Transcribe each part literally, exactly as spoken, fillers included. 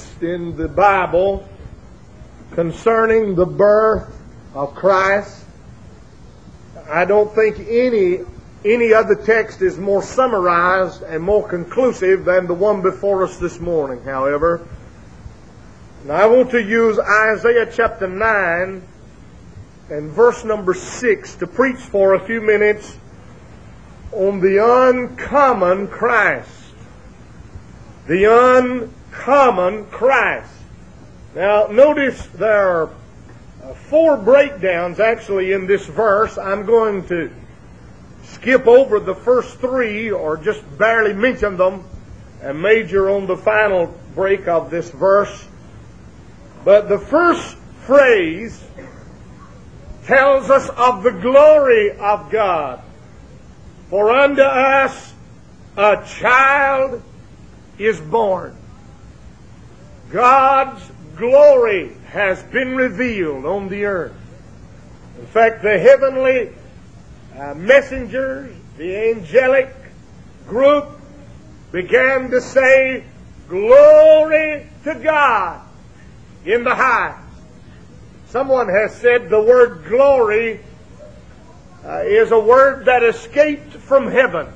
text in the Bible concerning the birth of Christ. I don't think any any other text is more summarized and more conclusive than the one before us this morning, however. Now I want to use Isaiah chapter nine and verse number six to preach for a few minutes on the uncommon Christ. The uncommon Christ. Now notice there are four breakdowns actually in this verse. I'm going to skip over the first three or just barely mention them and major on the final break of this verse. But the first phrase tells us of the glory of God. For unto us a child is born. God's glory has been revealed on the earth. In fact, the heavenly uh, messengers, the angelic group, began to say, "Glory to God in the highest." Someone has said the word glory uh, is a word that escaped from heaven.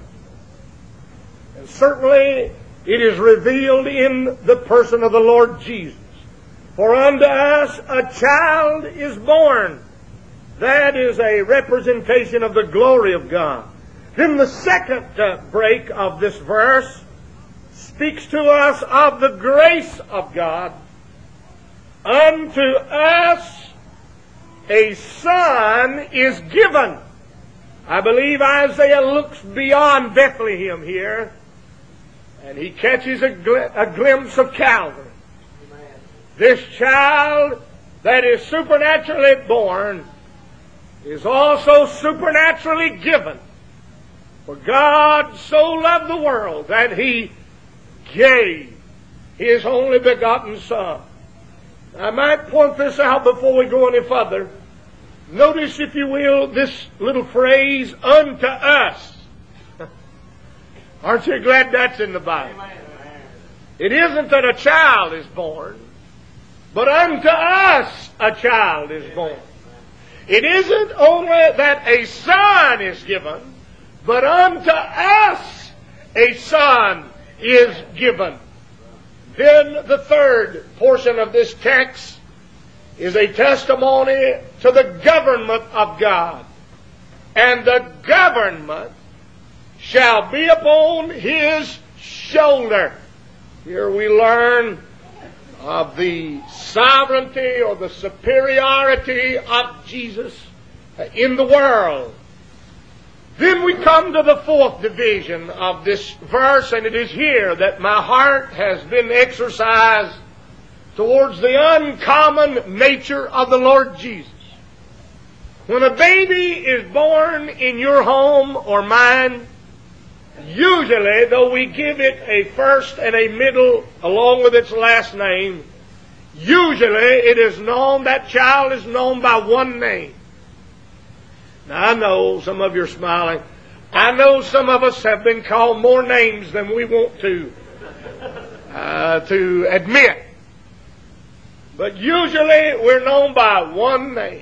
And certainly it is revealed in the person of the Lord Jesus. For unto us a child is born. That is a representation of the glory of God. Then the second uh, break of this verse speaks to us of the grace of God. Unto us a son is given. I believe Isaiah looks beyond Bethlehem here, and he catches a, gl- a glimpse of Calvary. Amen. This child that is supernaturally born is also supernaturally given. For God so loved the world that He gave His only begotten Son. I might point this out before we go any further. Notice, if you will, this little phrase, "unto us." Aren't you glad that's in the Bible? It isn't that a child is born, but unto us a child is born. It isn't only that a son is given, but unto us a son is given. Then the third portion of this text is a testimony to the government of God. And the government shall be upon His shoulder. Here we learn of the sovereignty or the superiority of Jesus in the world. Then we come to the fourth division of this verse, and it is here that my heart has been exercised towards the uncommon nature of the Lord Jesus. When a baby is born in your home or mine, usually, though we give it a first and a middle along with its last name, usually it is known, that child is known by one name. Now I know some of you are smiling. I know some of us have been called more names than we want to, uh, to admit. But usually we're known by one name.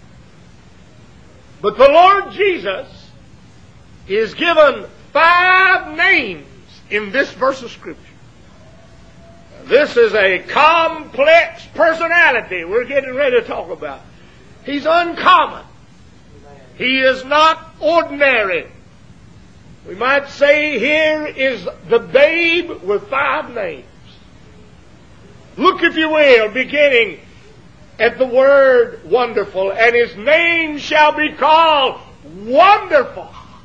But the Lord Jesus is given five names in this verse of Scripture. This is a complex personality we're getting ready to talk about. He's uncommon. He is not ordinary. We might say here is the babe with five names. Look, if you will, beginning at the word wonderful. And His name shall be called Wonderful.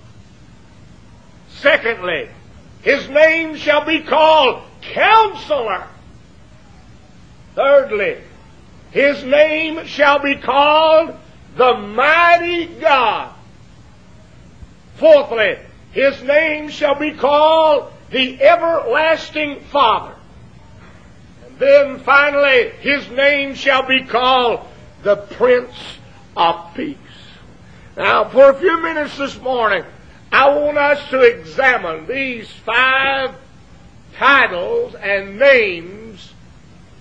Secondly, His name shall be called Counselor. Thirdly, His name shall be called the Mighty God. Fourthly, His name shall be called the Everlasting Father. And then finally, His name shall be called the Prince of Peace. Now, for a few minutes this morning, I want us to examine these five titles and names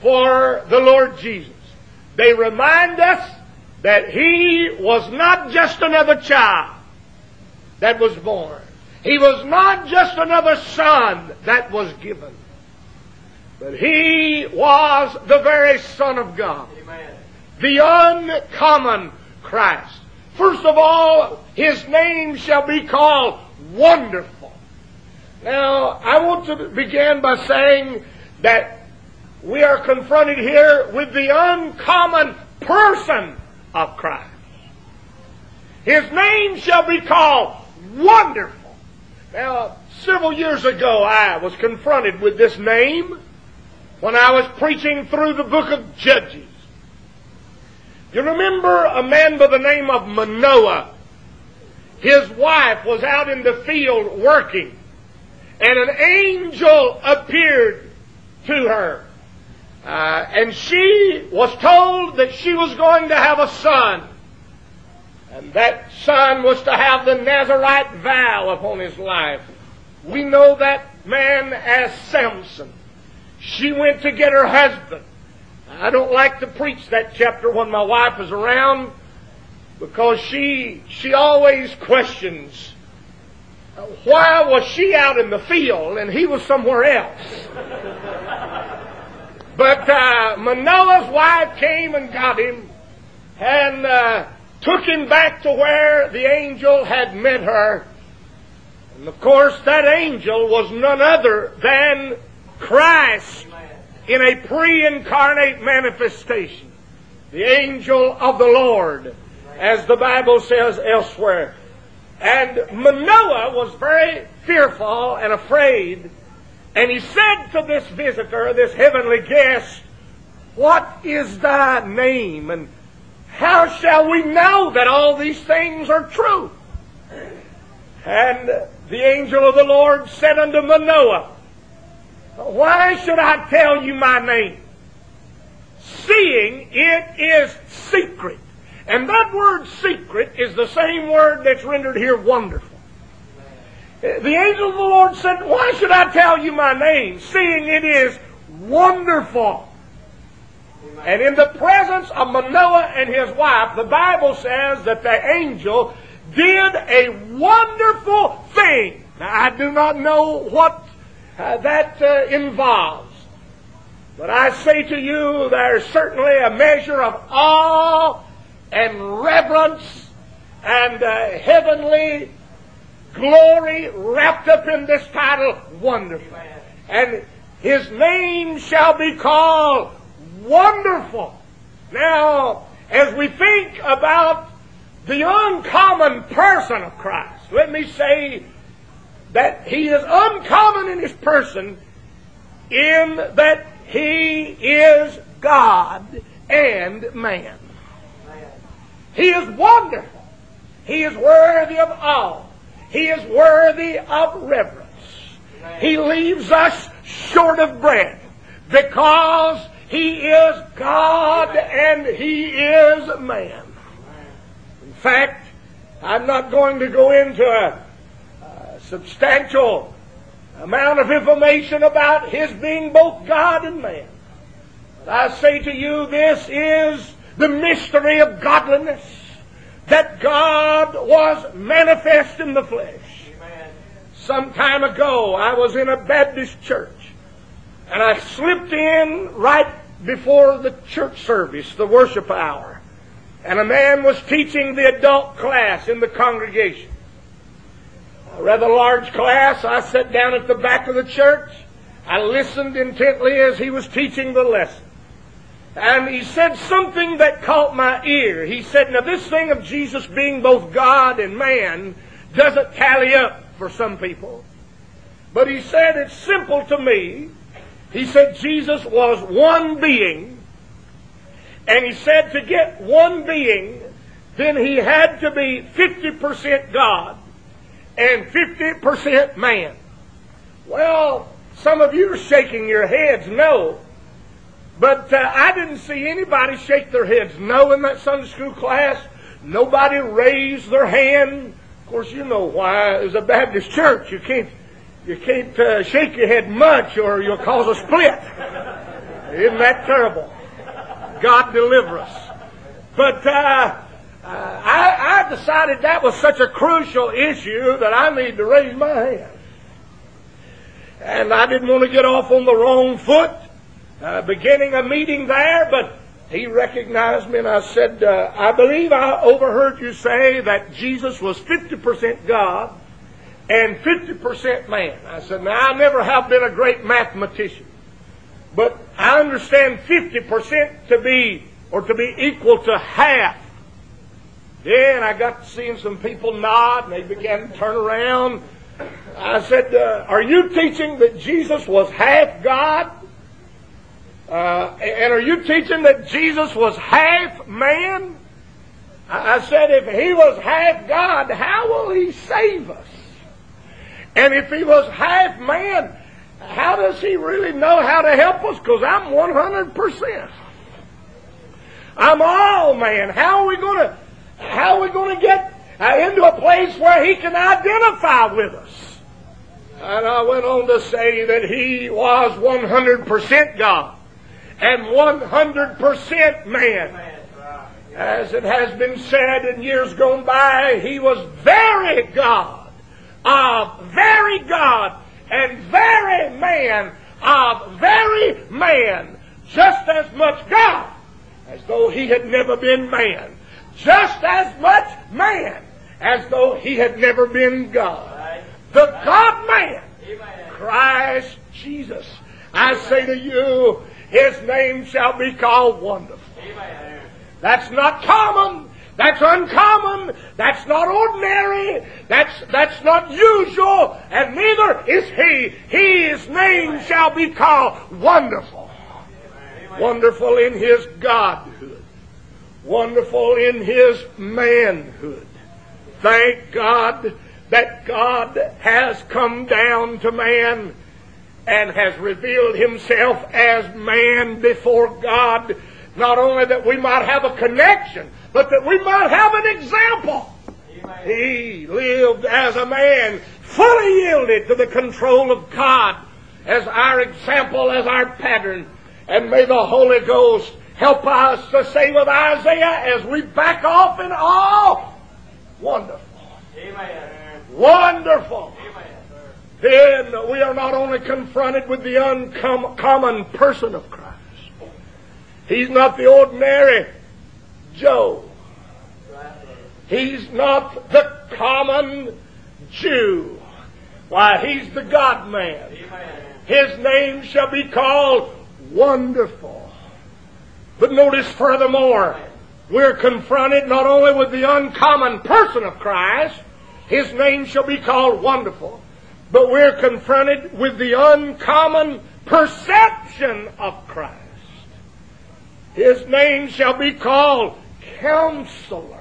for the Lord Jesus. They remind us that He was not just another child that was born. He was not just another son that was given. But He was the very Son of God. Amen. The uncommon Christ. First of all, His name shall be called Wonderful. Now, I want to begin by saying that we are confronted here with the uncommon person of Christ. His name shall be called Wonderful. Now, several years ago, I was confronted with this name when I was preaching through the book of Judges. You remember a man by the name of Manoah? His wife was out in the field working, and an angel appeared to her. Uh, and she was told that she was going to have a son. And that son was to have the Nazarite vow upon his life. We know that man as Samson. She went to get her husband. I don't like to preach that chapter when my wife is around, because she she always questions, why was she out in the field and he was somewhere else? But uh, Manoah's wife came and got him and uh, took him back to where the angel had met her. And of course, that angel was none other than Christ in a pre-incarnate manifestation. The angel of the Lord, as the Bible says elsewhere. And Manoah was very fearful and afraid. And he said to this visitor, this heavenly guest, "What is thy name? And how shall we know that all these things are true?" And the angel of the Lord said unto Manoah, "Why should I tell you my name? Seeing it is secret." And that word secret is the same word that's rendered here wonderful. The angel of the Lord said, "Why should I tell you my name, seeing it is wonderful?" And in the presence of Manoah and his wife, the Bible says that the angel did a wonderful thing. Now, I do not know what uh, that uh, involves, but I say to you, there's certainly a measure of awe and reverence and uh, heavenly glory wrapped up in this title, Wonderful. And His name shall be called Wonderful. Now, as we think about the uncommon person of Christ, let me say that He is uncommon in His person in that He is God and man. He is wonderful. He is worthy of awe. He is worthy of reverence. He leaves us short of breath because He is God and He is man. In fact, I'm not going to go into a, a substantial amount of information about His being both God and man. But I say to you, this is the mystery of godliness, that God was manifest in the flesh. Amen. Some time ago, I was in a Baptist church, and I slipped in right before the church service, the worship hour, and a man was teaching the adult class in the congregation. A rather large class. I sat down at the back of the church. I listened intently as he was teaching the lesson. And he said something that caught my ear. He said, now this thing of Jesus being both God and man doesn't tally up for some people. But he said, it's simple to me. He said Jesus was one being. And he said to get one being, then he had to be fifty percent God and fifty percent man. Well, some of you are shaking your heads no. But uh, I didn't see anybody shake their heads no in that Sunday school class. Nobody raised their hand. Of course, you know why. It was a Baptist church. You can't, you can't uh, shake your head much or you'll cause a split. Isn't that terrible? God deliver us. But uh, uh, I, I decided that was such a crucial issue that I need to raise my hand. And I didn't want to get off on the wrong foot, uh, beginning a meeting there, but he recognized me and I said, uh, I believe I overheard you say that Jesus was fifty percent God and fifty percent man. I said, now I never have been a great mathematician, but I understand fifty percent to be, or to be equal to half. Then I got to seeing some people nod and they began to turn around. I said, uh, are you teaching that Jesus was half God? Uh, and are you teaching that Jesus was half man? I said, if he was half God, how will he save us? And if he was half man, how does he really know how to help us? Because I'm one hundred percent. I'm all man. How are we going to, how are we going to get uh, into a place where he can identify with us? And I went on to say that he was one hundred percent God and one hundred percent man. As it has been said in years gone by, he was very God, of very God, and very man, of very man, just as much God as though he had never been man, just as much man as though he had never been God. The God-man, Christ Jesus. I say to you, his name shall be called Wonderful. That's not common. That's uncommon. That's not ordinary. That's, that's not usual. And neither is he. His name shall be called Wonderful. Wonderful in his godhood. Wonderful in his manhood. Thank God that God has come down to man and has revealed himself as man before God. Not only that we might have a connection, but that we might have an example. Amen. He lived as a man, fully yielded to the control of God as our example, as our pattern. And may the Holy Ghost help us to say with Isaiah as we back off in awe, wonderful. Amen. Wonderful. Amen. Then we are not only confronted with the uncommon person of Christ. He's not the ordinary Joe. He's not the common Jew. Why, he's the God-man. His name shall be called Wonderful. But notice furthermore, we're confronted not only with the uncommon person of Christ, his name shall be called Wonderful, but we're confronted with the uncommon perception of Christ. His name shall be called Counselor.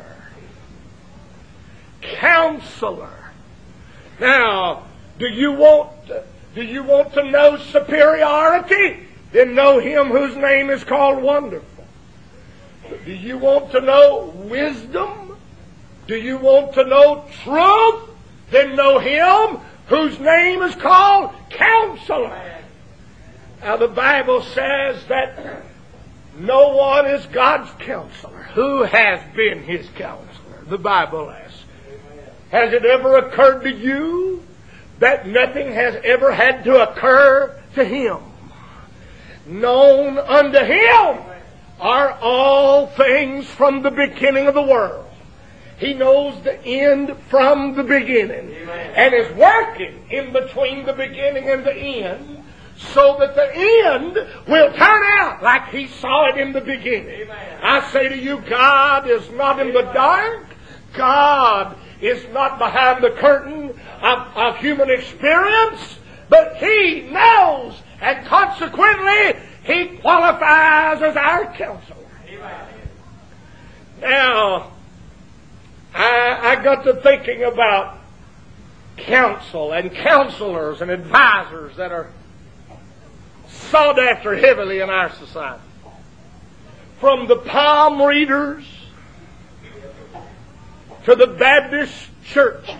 Counselor. Now, do you want do you want to know superiority? Then know him whose name is called Wonderful. Do you want to know wisdom? Do you want to know truth? Then know him whose name is called Counselor. Now the Bible says that no one is God's counselor. Who has been his counselor? The Bible asks. Has it ever occurred to you that nothing has ever had to occur to him? Known unto him are all things from the beginning of the world. He knows the end from the beginning. And is working in between the beginning and the end, so that the end will turn out like he saw it in the beginning. Amen. I say to you, God is not in the dark. God is not behind the curtain of, of human experience. But he knows, and consequently, he qualifies as our counselor. Amen. Now, I, I got to thinking about counsel and counselors and advisors that are sought after heavily in our society. From the palm readers to the Baptist churches.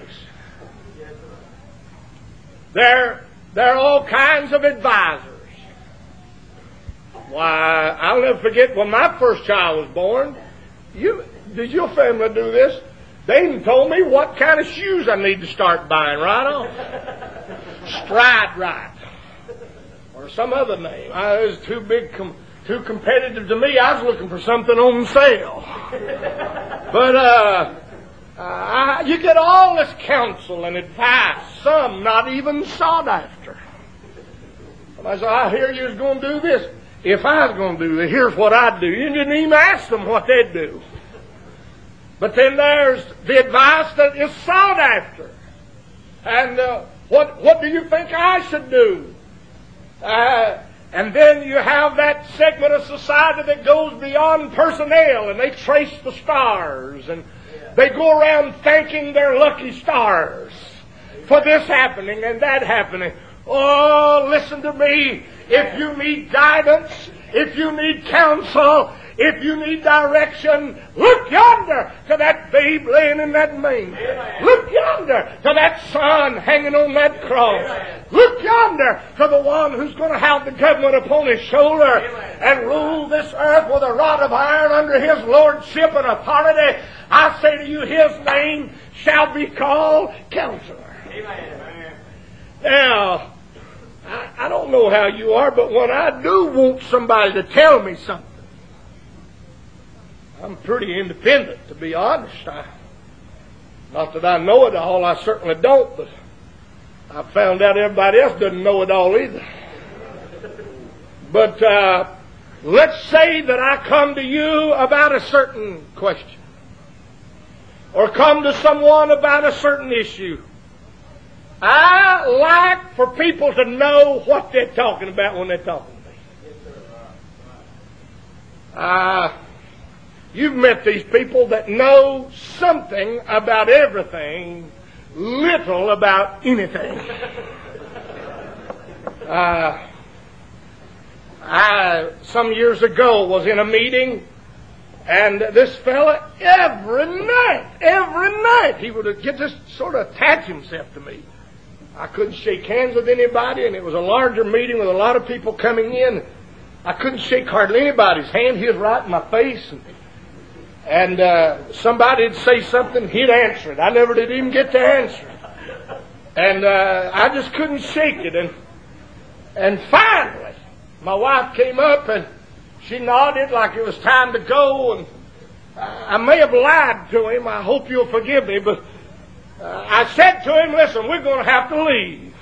There, there are all kinds of advisors. Why, I'll never forget when my first child was born. You, did your family do this? They even told me what kind of shoes I need to start buying right off. Stride Right. Or some other name. I, it was too big, com- too competitive to me. I was looking for something on sale. But, uh, uh, I, you get all this counsel and advice, some not even sought after. I said, I hear you was going to do this. If I was going to do this, here's what I'd do. You didn't even ask them what they'd do. But then there's the advice that is sought after. And uh, what what do you think I should do? Uh, and then you have that segment of society that goes beyond personnel, and they trace the stars, and they go around thanking their lucky stars for this happening and that happening. Oh, listen to me. If you need guidance, if you need counsel, if you need direction, look yonder to that babe laying in that manger. Look yonder to that son hanging on that cross. Look yonder to the one who's going to have the government upon his shoulder and rule this earth with a rod of iron under his lordship and authority. I say to you, his name shall be called Counselor. Now, I, I don't know how you are, but when I do want somebody to tell me something, I'm pretty independent, to be honest. I, not that I know it all, I certainly don't, but I found out everybody else doesn't know it all either. But uh, let's say that I come to you about a certain question, or come to someone about a certain issue. I like for people to know what they're talking about when they're talking to me. Uh, you've met these people that know something about everything, little about anything. Uh, I, some years ago, was in a meeting, and this fella, every night, every night, he would get just sort of attach himself to me. I couldn't shake hands with anybody, and it was a larger meeting with a lot of people coming in. I couldn't shake hardly anybody's hand. He was right in my face. And, and uh, somebody would say something, he'd answer it. I never did even get to answer it. And uh, I just couldn't shake it. And, and finally, my wife came up, and she nodded like it was time to go. And I may have lied to him. I hope you'll forgive me, but Uh, I said to him, listen, we're going to have to leave.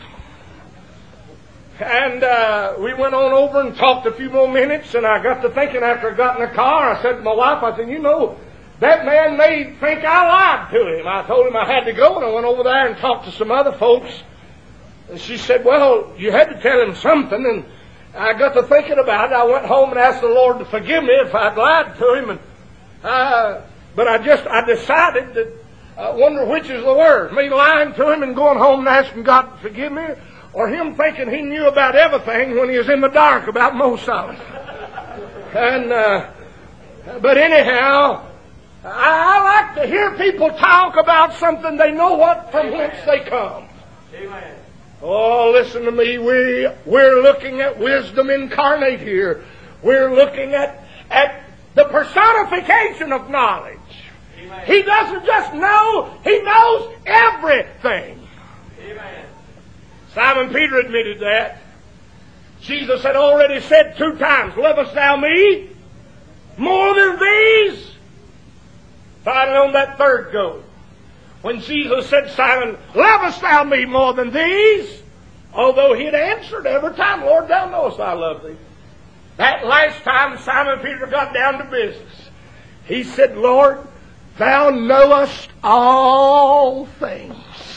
And uh, we went on over and talked a few more minutes, and I got to thinking after I got in the car, I said to my wife, I said, you know, that man may think I lied to him. I told him I had to go, and I went over there and talked to some other folks. And she said, well, you had to tell him something. And I got to thinking about it. I went home and asked the Lord to forgive me if I'd lied to him. And uh, But I just, I decided that I wonder which is the worst, me lying to him and going home and asking God to forgive me, or him thinking he knew about everything when he was in the dark about most of it. And, uh, but anyhow, I, I like to hear people talk about something they know what from whence they come. Amen. Oh, listen to me. We, we're looking at wisdom incarnate here. We're looking at, at the personification of knowledge. He doesn't just know, he knows everything. Amen. Simon Peter admitted that. Jesus had already said two times, lovest thou me more than these? Finally on that third go, when Jesus said, Simon, lovest thou me more than these? Although he had answered every time, Lord, thou knowest I love thee. That last time Simon Peter got down to business, he said, Lord, thou knowest all things.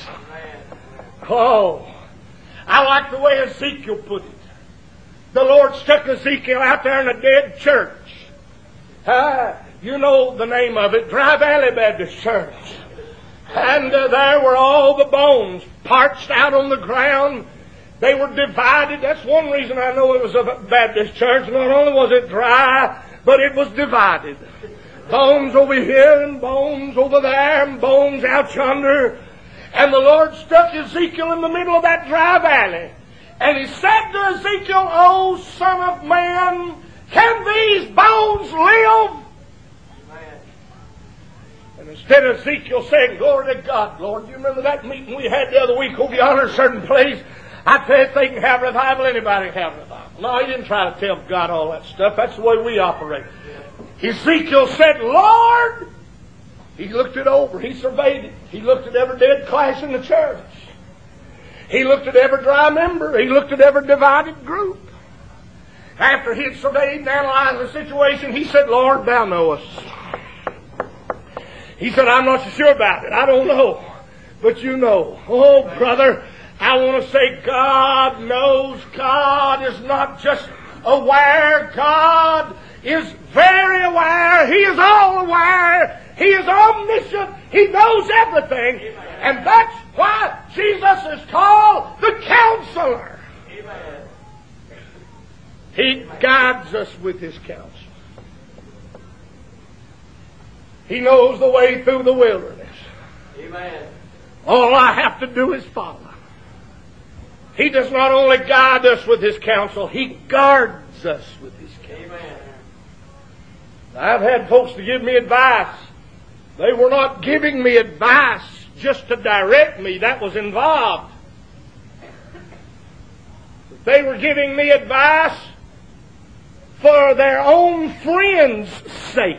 Oh, I like the way Ezekiel put it. The Lord stuck Ezekiel out there in a dead church. Uh, you know the name of it, Dry Valley Baptist Church. And uh, there were all the bones parched out on the ground. They were divided. That's one reason I know it was a Baptist church. Not only was it dry, but it was divided. Bones over here and bones over there and bones out yonder. And the Lord stuck Ezekiel in the middle of that dry valley. And he said to Ezekiel, O son of man, Can these bones live? And instead of Ezekiel saying, glory to God, Lord, you remember that meeting we had the other week over yonder in a certain place? I tell you, if they can have revival, anybody can have revival. No, he didn't try to tell God all that stuff. That's the way we operate. Ezekiel said, Lord, he looked it over. He surveyed it. He looked at every dead class in the church. He looked at every dry member. He looked at every divided group. After he had surveyed and analyzed the situation, he said, Lord, thou knowest. He said, I'm not so sure about it. I don't know. But you know. Oh, brother, I want to say God knows. God is not just aware. God is very aware. He is all aware. He is omniscient. He knows everything. And that's why Jesus is called the Counselor. He guides us with His counsel. He knows the way through the wilderness. Amen. All I have to do is follow. He does not only guide us with His counsel, He guards us with His counsel. Amen. I've had folks to give me advice. They were not giving me advice just to direct me. That was involved. But they were giving me advice for their own friends' sake.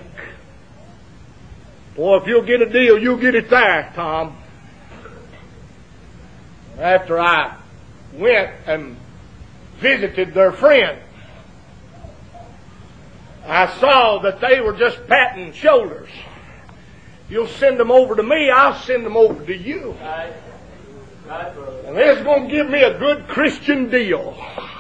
Boy, if you'll get a deal, you'll get it there, Tom. After I went and visited their friend, I saw that they were just patting shoulders. You'll send them over to me, I'll send them over to you. Right. Right, and they're going to give me a good Christian deal.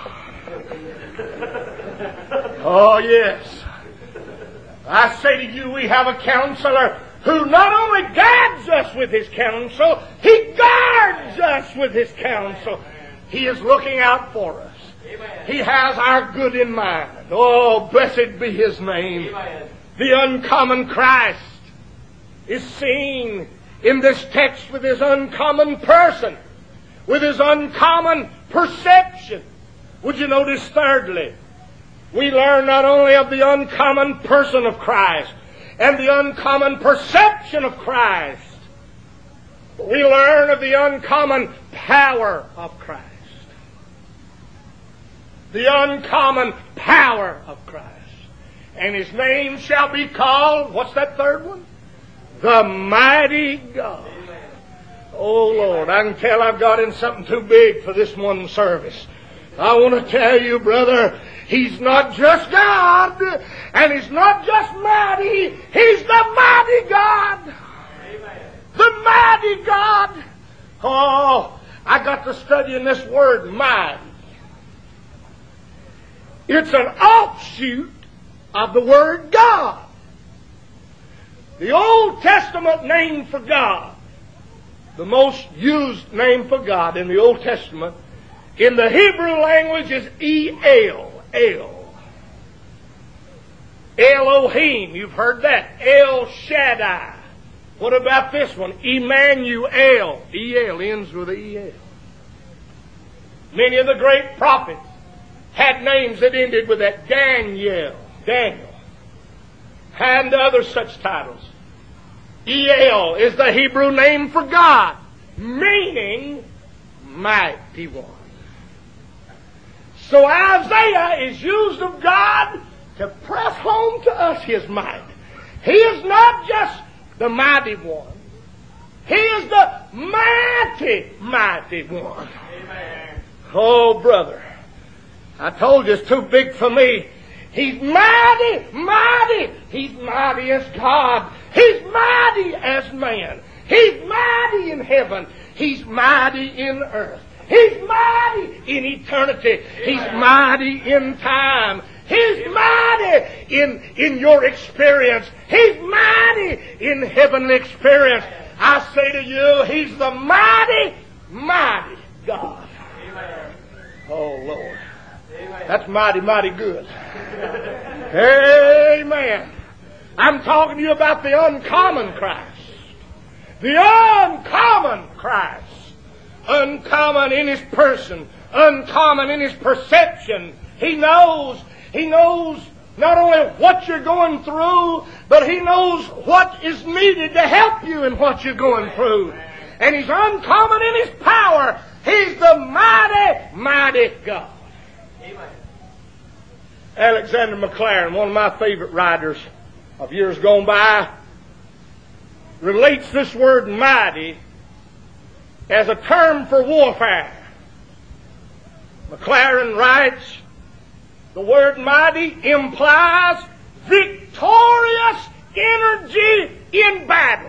Oh, yes. I say to you, we have a counselor who not only guides us with His counsel, He guards us with His counsel. He is looking out for us. Amen. He has our good in mind. Oh, blessed be His name. Amen. The uncommon Christ is seen in this text with His uncommon person, with His uncommon perception. Would you notice thirdly, we learn not only of the uncommon person of Christ and the uncommon perception of Christ, but we learn of the uncommon power of Christ. The uncommon power of Christ. And His name shall be called, what's that third one? The Mighty God. Oh, Lord, I can tell I've got in something too big for this one service. I want to tell you, brother, He's not just God, and He's not just mighty. He's the mighty God. Amen. The mighty God. Oh, I got to studying this word, mighty. It's an offshoot of the word God. The Old Testament name for God, the most used name for God in the Old Testament, in the Hebrew language is El. El. Elohim, you've heard that. El Shaddai. What about this one? Emmanuel. El ends with E L. Many of the great prophets had names that ended with that. Daniel. Daniel. And other such titles. El is the Hebrew name for God, meaning mighty one. So Isaiah is used of God to press home to us His might. He is not just the mighty one. He is the mighty, mighty one. Amen. Oh, brother, I told you it's too big for me. He's mighty, mighty. He's mighty as God. He's mighty as man. He's mighty in heaven. He's mighty in earth. He's mighty in eternity. He's mighty in time. He's mighty in, in your experience. He's mighty in heavenly experience. I say to you, He's the mighty, mighty God. Oh, Lord. That's mighty, mighty good. Amen. I'm talking to you about the uncommon Christ. The uncommon Christ. Uncommon in His person. Uncommon in His perception. He knows, He knows not only what you're going through, but He knows what is needed to help you in what you're going through. And He's uncommon in His power. He's the mighty, mighty God. Amen. Alexander Maclaren, one of my favorite writers of years gone by, relates this word mighty as a term for warfare. Maclaren writes, the word mighty implies victorious energy in battle.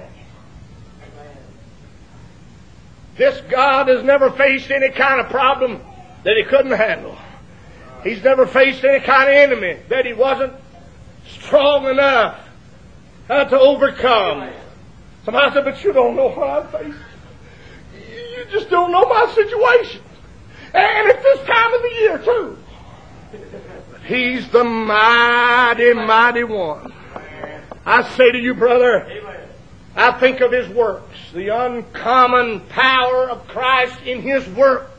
This God has never faced any kind of problem that He couldn't handle. He's never faced any kind of enemy that He wasn't strong enough uh, to overcome. Somebody said, but you don't know what I'm facing. You just don't know my situation. And it's this time of the year, too. He's the mighty, mighty one. I say to you, brother, I think of His works, the uncommon power of Christ in His works.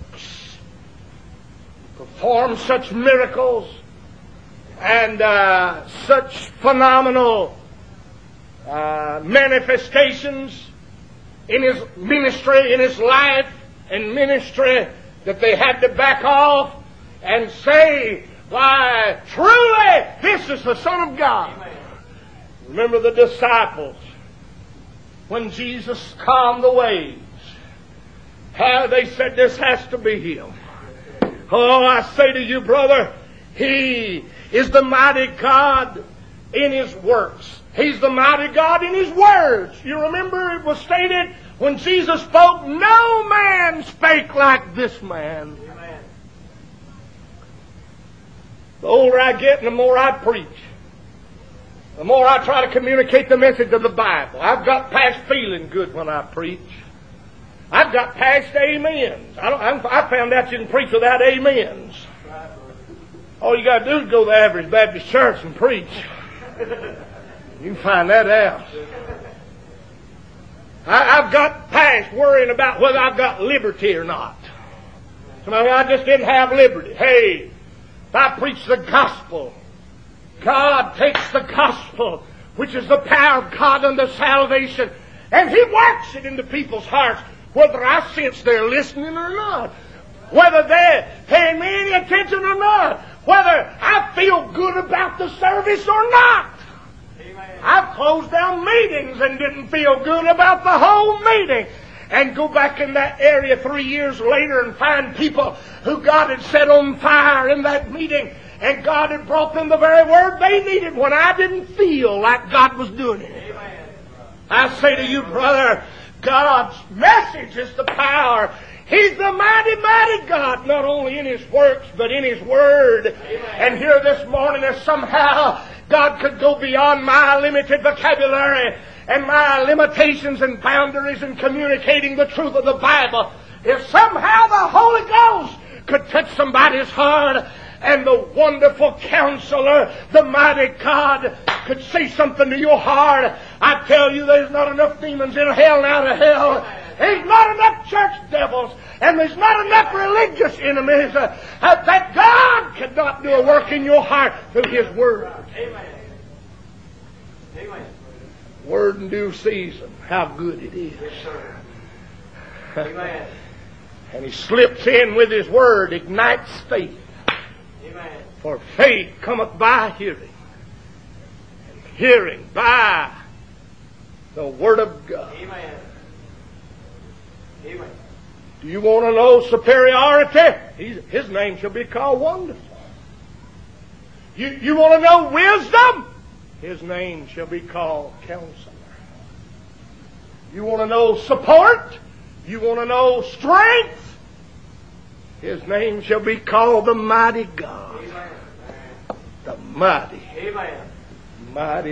Performed such miracles and uh, such phenomenal uh, manifestations in His ministry, in His life and ministry, that they had to back off and say, why, truly, this is the Son of God. Amen. Remember the disciples, when Jesus calmed the waves, how they said, this has to be Him. Oh, I say to you, brother, He is the mighty God in His works. He's the mighty God in His words. You remember it was stated when Jesus spoke, no man spake like this man. Amen. The older I get and the more I preach, the more I try to communicate the message of the Bible. I've got past feeling good when I preach. I've got past amens. I, don't, I found out you can preach without amens. All you got to do is go to the average Baptist church and preach. You can find that out. I, I've got past worrying about whether I've got liberty or not. Somebody, I just didn't have liberty. Hey, if I preach the gospel, God takes the gospel, which is the power of God unto salvation, and He works it into people's hearts, whether I sense they're listening or not, whether they're paying me any attention or not, whether I feel good about the service or not. Amen. I've closed down meetings and didn't feel good about the whole meeting, and go back in that area three years later and find people who God had set on fire in that meeting, and God had brought them the very word they needed when I didn't feel like God was doing it. Amen. I say to you, brother, God's message is the power. He's the mighty, mighty God, not only in His works, but in His Word. Amen. And here this morning, if somehow God could go beyond my limited vocabulary and my limitations and boundaries in communicating the truth of the Bible, if somehow the Holy Ghost could touch somebody's heart, and the wonderful Counselor, the mighty God, could say something to your heart, I tell you, there's not enough demons in hell and out of hell. There's not enough church devils, and there's not enough religious enemies uh, uh, that God could not do a work in your heart through His Word. Amen. Amen. Word in due season, how good it is. Yes, sir. Amen. And He slips in with His Word, ignites faith. Amen. For faith cometh by hearing, and hearing by the Word of God. Amen. Amen. Do you want to know superiority? He's, his name shall be called Wonderful. You, you want to know wisdom? His name shall be called Counselor. You want to know support? You want to know strength? His name shall be called the Mighty God. Amen. The Mighty, Amen. Mighty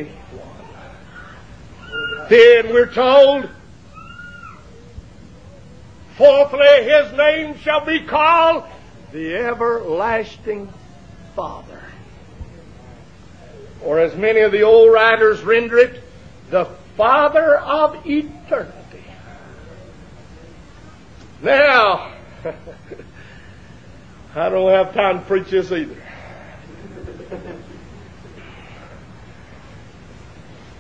One. Then we're told, fourthly, His name shall be called the Everlasting Father. Or as many of the old writers render it, the Father of eternity. Now, I don't have time to preach this either.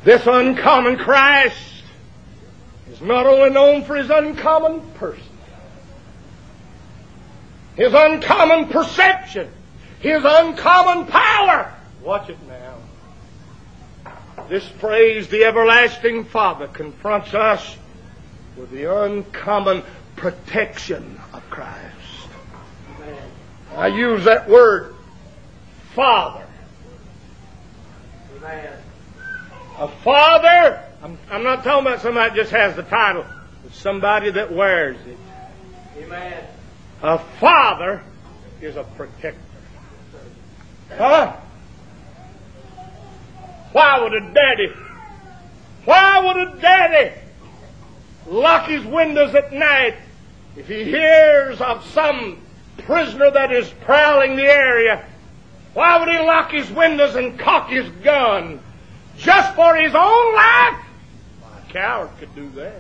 This uncommon Christ is not only known for His uncommon person, His uncommon perception, His uncommon power. Watch it now. This phrase, the everlasting Father, confronts us with the uncommon protection of Christ. I use that word, Father. Amen. A father, I'm, I'm not talking about somebody that just has the title, but somebody that wears it. Amen. A father is a protector. Huh? Why would a daddy, why would a daddy lock his windows at night if he hears of some prisoner that is prowling the area? Why would he lock his windows and cock his gun? Just for his own life? A coward could do that.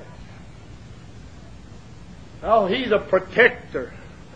Oh, he's a protector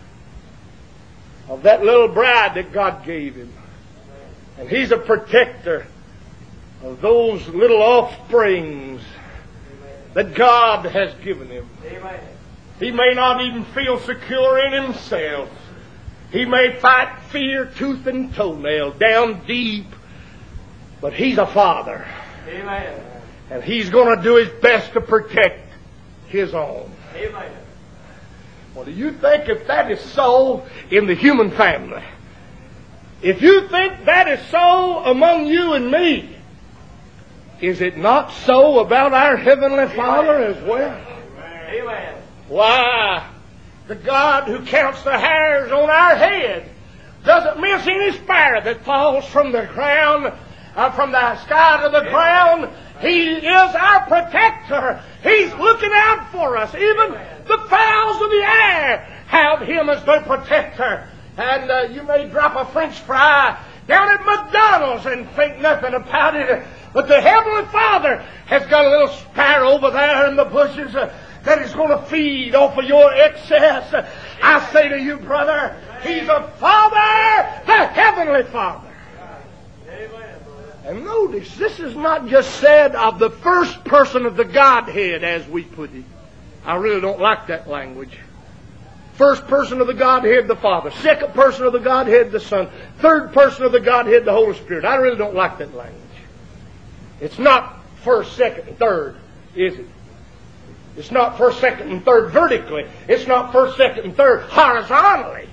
of that little bride that God gave him. And he's a protector of those little offsprings that God has given him. He may not even feel secure in himself. He may fight fear tooth and toenail down deep. But He's a Father. Amen. And He's going to do His best to protect His own. Amen. Well, do you think if that is so in the human family, if you think that is so among you and me, is it not so about our Heavenly Father as well? Amen. Why, the God who counts the hairs on our head doesn't miss any sparrow that falls from the ground. Uh, from the sky to the ground. He is our protector. He's looking out for us. Even the fowls of the air have Him as their protector. And uh, you may drop a French fry down at McDonald's and think nothing about it. But the Heavenly Father has got a little sparrow over there in the bushes uh, that is going to feed off of your excess. Uh, I say to you, brother, He's a Father, the Heavenly Father. And notice, this is not just said of the first person of the Godhead, as we put it. I really don't like that language. First person of the Godhead, the Father. Second person of the Godhead, the Son. Third person of the Godhead, the Holy Spirit. I really don't like that language. It's not first, second, and third, is it? It's not first, second, and third vertically. It's not first, second, and third horizontally.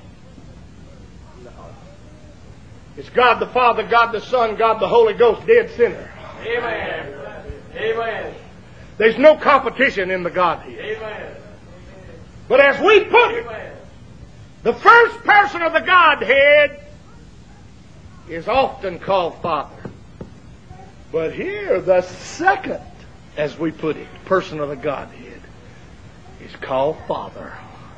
It's God the Father, God the Son, God the Holy Ghost, dead center. Amen. Amen. There's no competition in the Godhead. Amen. But as we put it, Amen, the first person of the Godhead is often called Father. But here, the second, as we put it, person of the Godhead is called Father.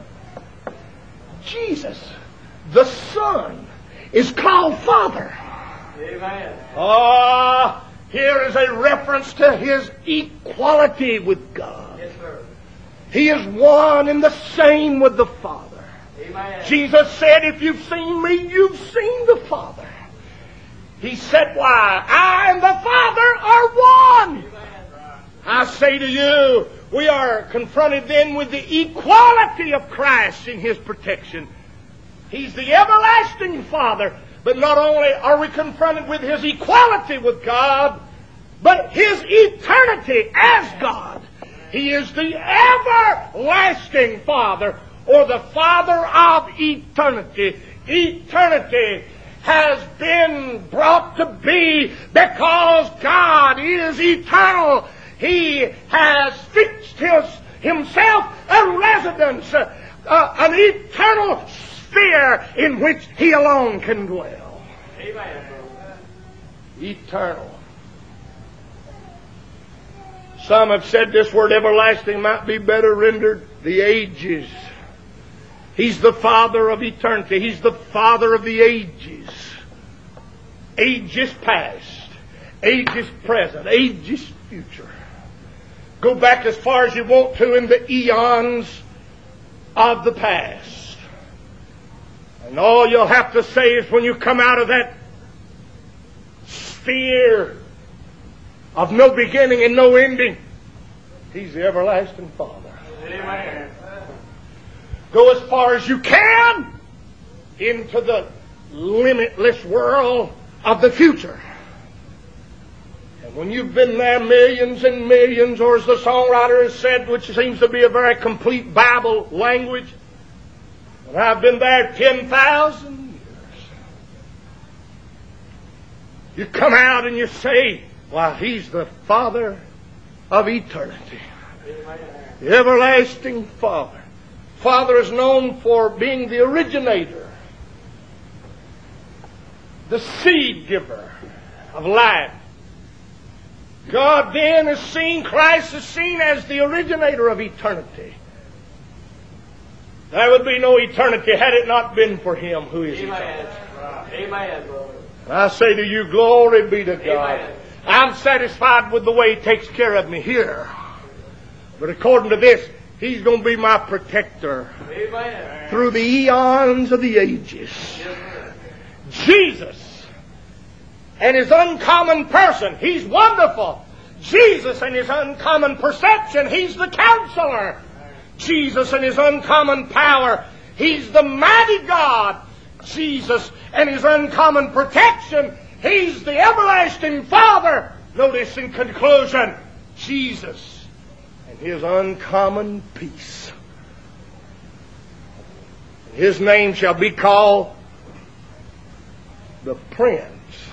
Jesus, the Son, is called Father. Amen. Ah, here is a reference to His equality with God. Yes, sir. He is one and the same with the Father. Amen. Jesus said, if you've seen me, you've seen the Father. He said, why? I and the Father are one. Amen. I say to you, we are confronted then with the equality of Christ in His protection. He's the everlasting Father, but not only are we confronted with His equality with God, but His eternity as God. He is the everlasting Father, or the Father of eternity. Eternity has been brought to be because God is eternal. He has fixed his, Himself a residence, uh, uh, an eternal sphere in which He alone can dwell. Amen. Eternal. Some have said this word everlasting might be better rendered the ages. He's the Father of eternity. He's the Father of the ages. Ages past, ages present, ages future. Go back as far as you want to in the eons of the past. And all you'll have to say is when you come out of that sphere of no beginning and no ending. He's the everlasting Father. Amen. Go as far as you can into the limitless world of the future. And when you've been there millions and millions, or as the songwriter has said, which seems to be a very complete Bible language, and I've been there ten thousand years, you come out and you say, "Why, He's the Father of eternity." The everlasting Father. Father is known for being the originator, the seed giver of life. God then is seen, Christ is seen as the originator of eternity. There would be no eternity had it not been for Him who is eternal. Amen. And I say to you, glory be to God. Amen. I'm satisfied with the way He takes care of me here. But according to this, He's going to be my protector Amen. through the eons of the ages. Jesus and His uncommon person, He's wonderful. Jesus and His uncommon perception, He's the counselor. Jesus and His uncommon power, He's the mighty God. Jesus and His uncommon protection, He's the everlasting Father. Notice in conclusion, Jesus and His uncommon peace. His name shall be called the Prince.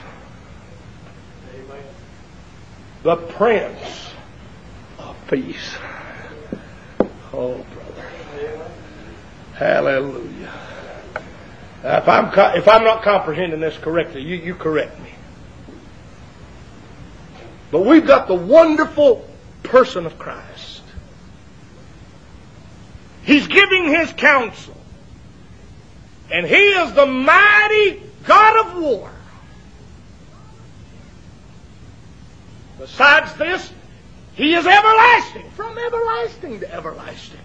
Amen. The Prince of Peace. Oh, brother. Amen. Hallelujah. Now, if I'm co- if I'm not comprehending this correctly, you, you correct me. But we've got the wonderful person of Christ. He's giving His counsel. And He is the mighty God of war. Besides this, He is everlasting, from everlasting to everlasting.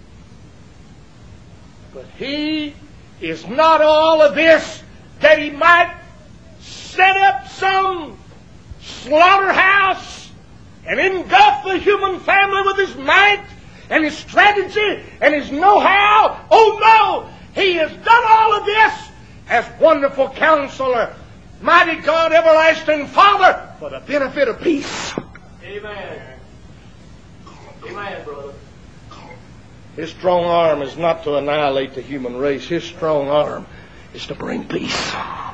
But He is not all of this that He might set up some slaughterhouse and engulf the human family with His might and His strategy and His know-how. Oh no! He has done all of this as wonderful counselor, mighty God, everlasting Father, for the benefit of peace. Amen. Amen, brother. His strong arm is not to annihilate the human race. His strong arm is to bring peace.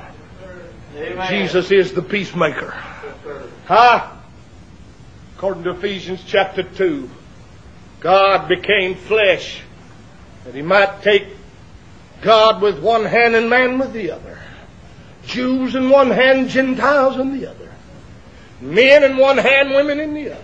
Amen. Jesus is the peacemaker. Huh? According to Ephesians chapter two, God became flesh that He might take God with one hand and man with the other. Jews in one hand, Gentiles in the other. Men in one hand, women in the other.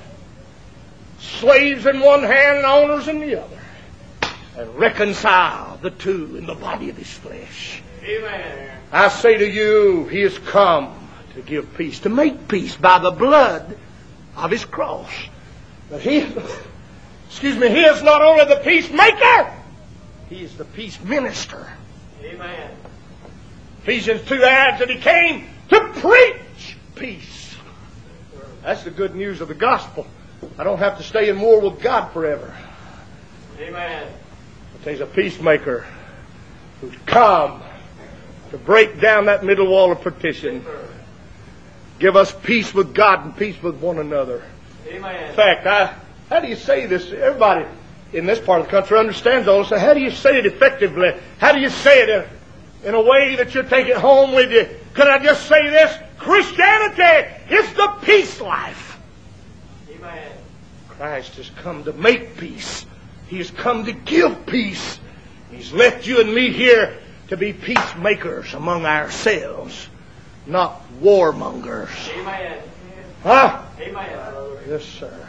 Slaves in one hand, owners in the other. And reconcile the two in the body of His flesh. Amen. I say to you, He has come to give peace, to make peace by the blood of His cross. But He, excuse me, He is not only the peacemaker, He is the peace minister. Amen. Ephesians two adds that He came to preach peace. That's the good news of the gospel. I don't have to stay in war with God forever. Amen. But there's a peacemaker who's come to break down that middle wall of partition. Give us peace with God and peace with one another. Amen. In fact, I, how do you say this? Everybody in this part of the country understands all this. So how do you say it effectively? How do you say it in, in a way that you take it home with you? Could I just say this? Christianity is the peace life. Amen. Christ has come to make peace. He has come to give peace. He's left you and me here to be peacemakers among ourselves, not warmongers. Amen. Huh? Amen. Yes, sir.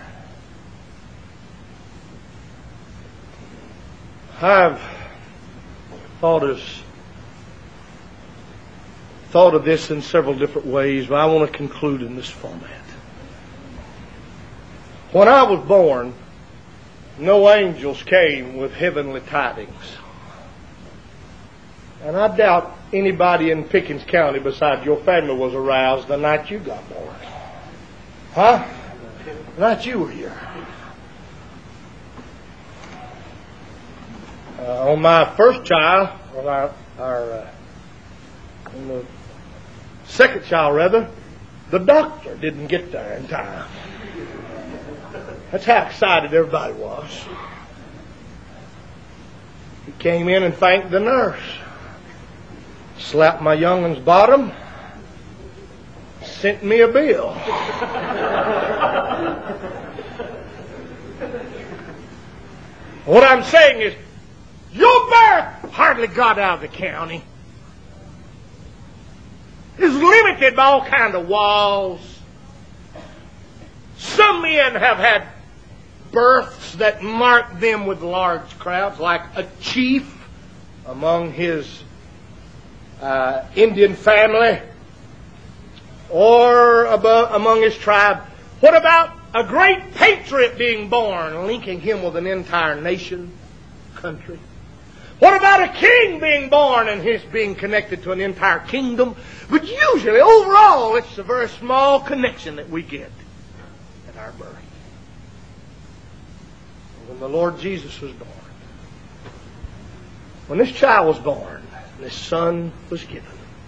I've thought of, thought of this in several different ways, but I want to conclude in this format. When I was born, no angels came with heavenly tidings. And I doubt anybody in Pickens County besides your family was aroused the night you got born. Huh? Not you were here. Uh, on my first child, or our, our uh, on the second child rather, the doctor didn't get there in time. That's how excited everybody was. He came in and thanked the nurse. Slapped my youngin's bottom. Sent me a bill. What I'm saying is, your birth hardly got out of the county. It's limited by all kinds of walls. Some men have had births that mark them with large crowds, like a chief among his uh, Indian family or above, among his tribe. What about a great patriot being born, linking him with an entire nation, country? What about a king being born and his being connected to an entire kingdom? But usually, overall, it's a very small connection that we get at our birth. When the Lord Jesus was born, when this child was born, this son was given,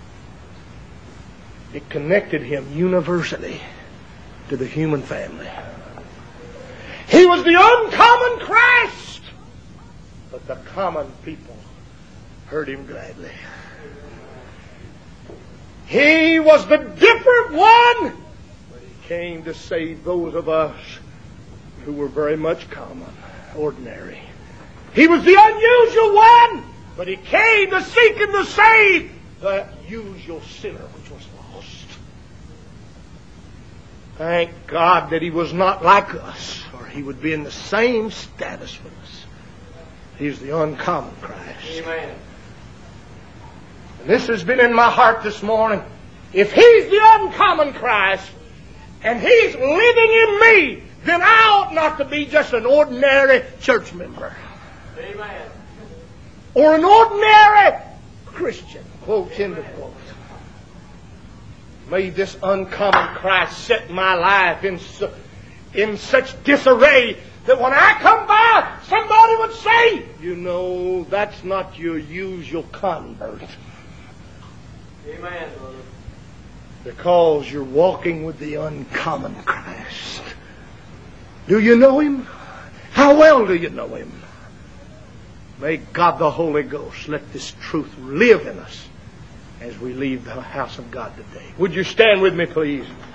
it connected him universally to the human family. He was the uncommon Christ, but the common people heard him gladly. He was the different one, but he came to save those of us who were very much common, ordinary. He was the unusual one, but he came to seek and to save the usual sinner which was lost. Thank God that he was not like us, or he would be in the same status with us. He's the uncommon Christ. Amen. And this has been in my heart this morning. If he's the uncommon Christ, and he's living in me, then I ought not to be just an ordinary church member. Amen. Or an ordinary Christian, quote, end of quote. May this uncommon Christ set my life in, su- in such disarray that when I come by, somebody would say, you know, that's not your usual convert. Amen, brother. Because you're walking with the uncommon Christ. Do you know him? How well do you know him? May God the Holy Ghost let this truth live in us as we leave the house of God today. Would you stand with me, please?